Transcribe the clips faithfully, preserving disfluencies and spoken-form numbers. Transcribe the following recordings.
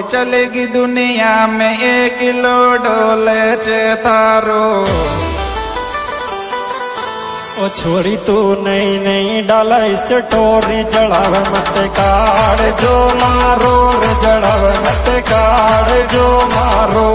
चलेगी दुनिया में एक किलो डोले चे थारो। ओ छोरी तू नहीं नहीं डाला इस टोरी जड़ावे मत काड़ जो मारो रे जड़ावे मत काड़ जो मारो।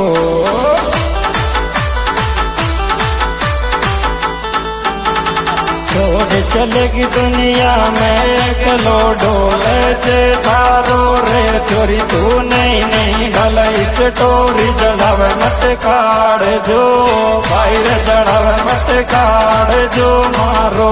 छोड़ चलेगी दुनिया में एक लो डोले जे थारो रे छोरी तू नहीं नहीं डाला इस टोरी जड़ावे मत काड़ जो भाई रे जड़ावे मत काड़ जो मारो।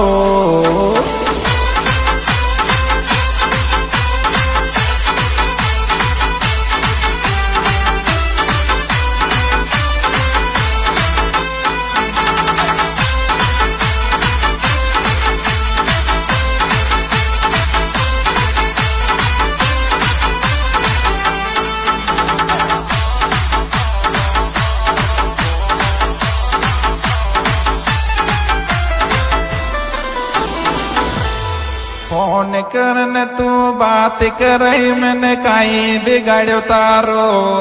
फोन करने तू बात करे मैंने काई बिगाड़ो तारो।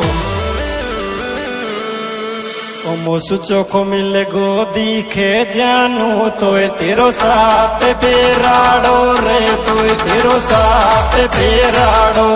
ओ मोसु चोखो मिले गो दिखे जानू तो तेरो साथ बेराड़ो रे तो तेरो साथ बेराड़ो।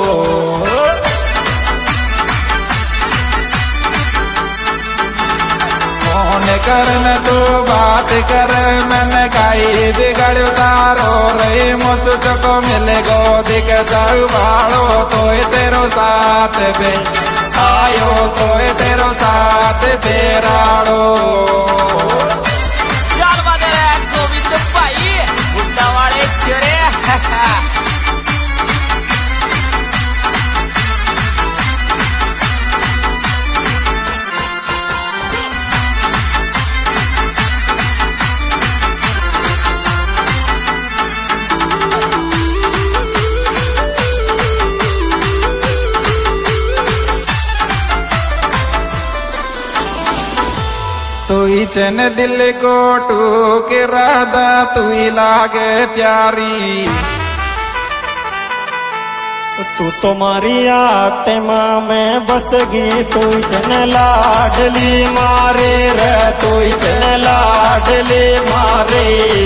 फोन करने तू बात करे मैंने काई बिगाड़ो तारो रे मोसु चको मिले गो दिख जाऊ बाड़ो तो तेरो साथ बे आयो तो तेरो साथ बेराड़ो। चल बदरे गोविंद भाई गुंडा वाले चोरे। तू ही चन दिल को टूक राधा तू ही लागे प्यारी। तू तो मारी आत्मा में बसगी तू चन लाडली मारे रे तू चन लाडली मारे।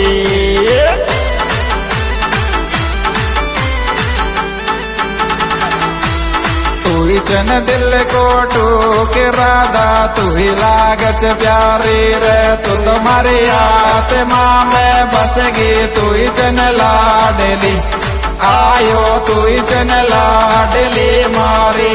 तू ही चन दिल को टूक राधा तू ही लागत प्यारी रे तू तुम्हारी आत्मा में बसगी तू ही चन लाडली आयो तू ही चन लाडली मारी।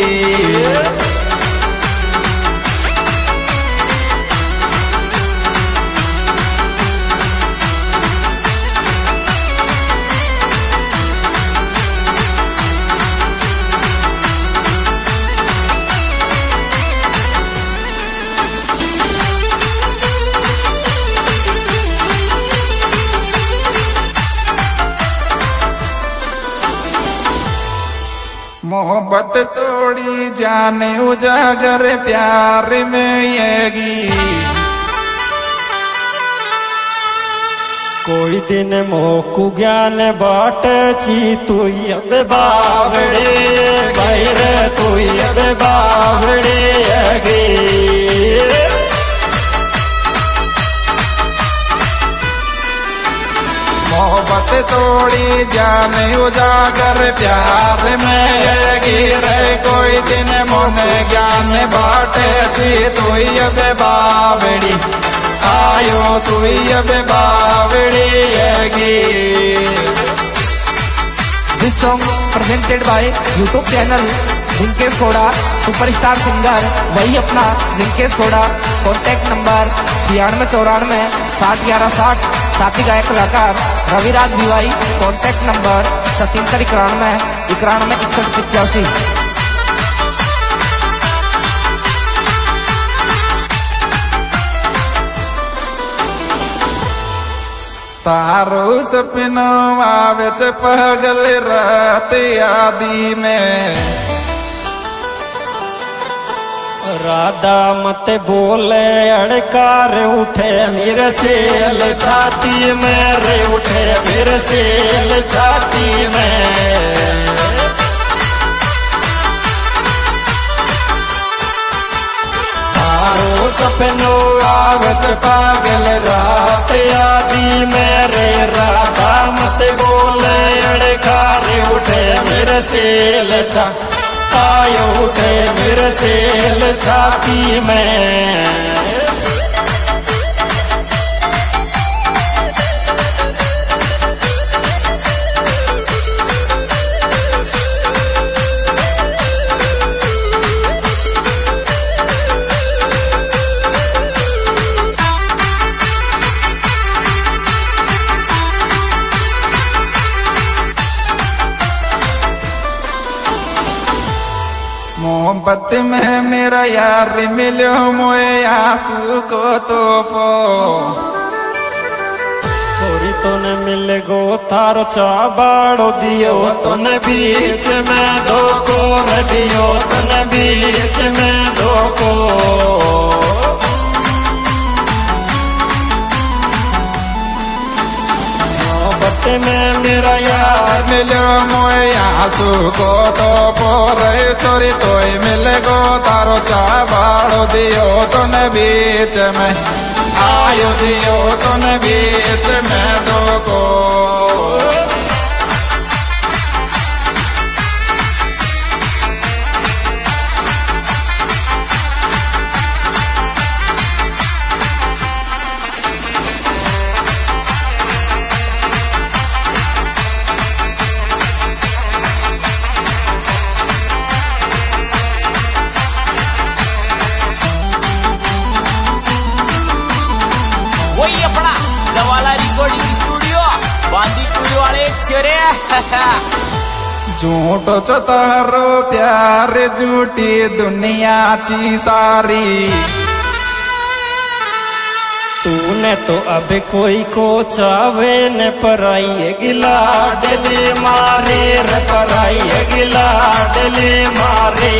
मोहब्बत तोड़ी जाने उजागर प्यार में येगी। कोई दिन मोकू ज्ञान बाट ची तू अब बावड़े बैर तू अब बावड़े अगे। मोहब्बत तोड़ी जाने उजागर प्यार में गिरे कोई दिन मन ज्ञान बाटे थी तू अब बावड़ी आयो तू अब बावड़ी गी। This song presented by YouTube channel Rinkesh घोड़ा सुपरस्टार सिंगर वही अपना रिंकेश घोड़ा। कॉन्टैक्ट नंबर छियानवे चौरानवे साठ ग्यारह साठ। साथी गायक कलाकार रविराज भिवाई। कॉन्टैक्ट नंबर सतहत्तर इक्यानवे इक्यानवे इकसठ पिचासी। तारो सपनो आवे च पगल रात आदि में। राधा मत बोले अड़कार उठे मेरे सेल छाती में रे उठे मेरे सेल छाती में। सपनो आवत पागल रात आदि मेरे राधा मत बोले अड़खारे उठे मेरे सेल छा आयो उठे मेरे सेल छाती में। मोहब्बत में मेरा यार मिलो मोए आंसू को तो पो छोरी तो न मिल गो थारो चाबाड़ो दियो तो न बीच में धोको दियो तो न बीच में धोको। मोहब्बत में मेरा यार मिलो मोए आंसू को तो पोरे चोरी तोय मिल गो तारो चाबाड़ो दियो तो न बीच में आयो दियो तो न बीच में दो को। वही अपना जवाला रिकॉर्डिंग स्टूडियो बांदीपुर वाले चेरे झूठो चो तारो प्यार झूठी दुनिया ची सारी। तूने तो अब कोई को चावे न पराई गिला डले मारे रे पराई गिला डले मारे।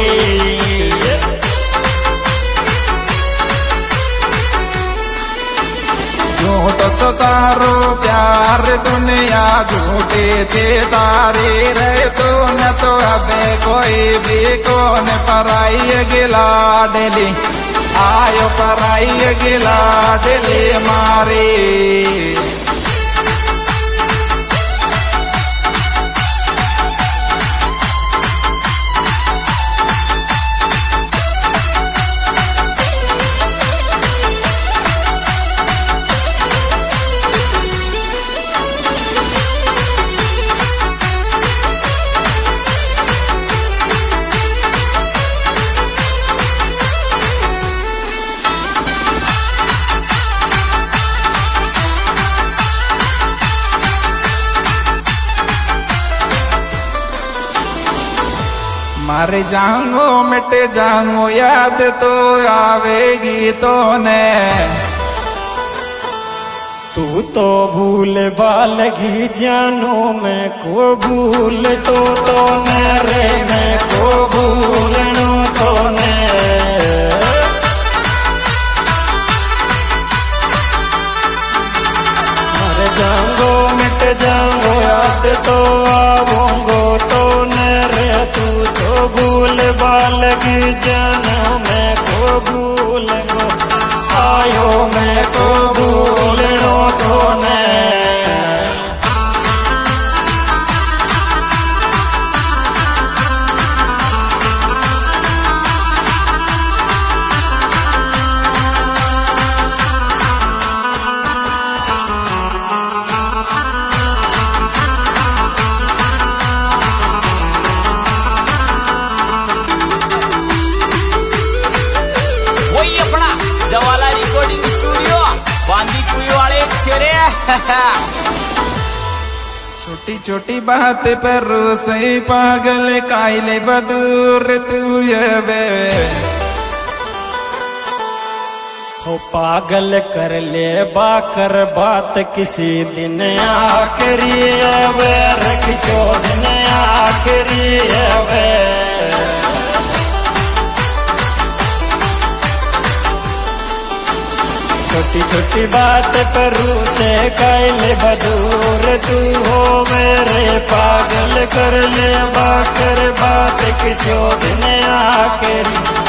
झूठो चो तारो प्यार दुनिया झूठे चे तारी रे तू न तो अब कोई भी कौन पराई गिला डली आयो पराई गिला डली मारी। मारे जाऊंगो मिट जाऊंगो याद तो आवेगी तो ने। तू तो भूल बालगी जानो मैं को भूल तो तो मेरे मैं को भूलनो तो ने। मर जाऊंगो मिट जाऊंगो याद तो आवूंगो तो न रे तू तो भूल बालगी जानो मैं को भूल गो आयो मैं को भूलनो तो ने। वही अपना जवाला रिकॉर्डिंग स्टूडियो बांदीपुर वाले चेरे छोटी छोटी बात पर से पागल काइले बदूर तू ये बे। हो पागल कर ले बाकर बात किसी दिन आखिरी वे किसी दिन आखिरी वे। छोटी छोटी बात पर से कैले बदूर तू हो मेरे पागल कर ले बाकर बात किसी दिन आखिरी।